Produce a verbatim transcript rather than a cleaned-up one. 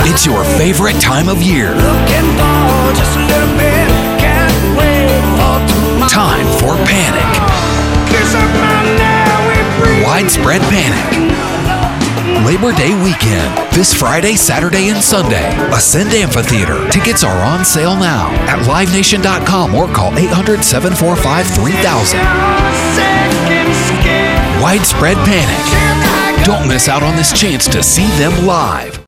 It's your favorite time of year. Time for Panic. Widespread Panic. Labor Day weekend, this Friday, Saturday, and Sunday. Ascend Amphitheater. Tickets are on sale now at live nation dot com or call eight hundred, seven four five, three thousand. Widespread Panic. Don't miss out on this chance to see them live.